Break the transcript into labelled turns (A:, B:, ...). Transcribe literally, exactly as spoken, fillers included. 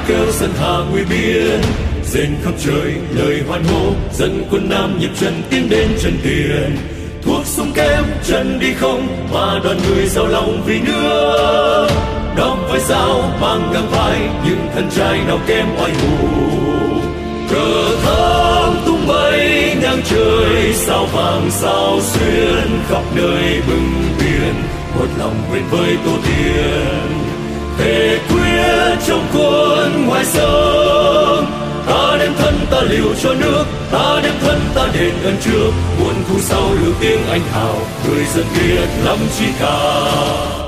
A: kêu dân hà nguy biên, rền khắp trời lời hoan hô, dân quân Nam nhịp chân tiến đến chân tiền. Thuốc súng kém chân đi không, mà đoàn người giàu lòng vì nước. Đong vai dao mang ngang vai, những thân trai nào kém oai hùng. Cờ thắm tung bay ngang trời, sao vàng sao xuyên khắp nơi bừng biển. Một lòng quên với tổ tiên, thề quyết trong quân ngoài sông. Ta đem thân ta liều cho nước, ta đem thân ta đền ơn trước. Muôn thu sau lưu tiếng anh hào, người dân Việt lắm chí ca.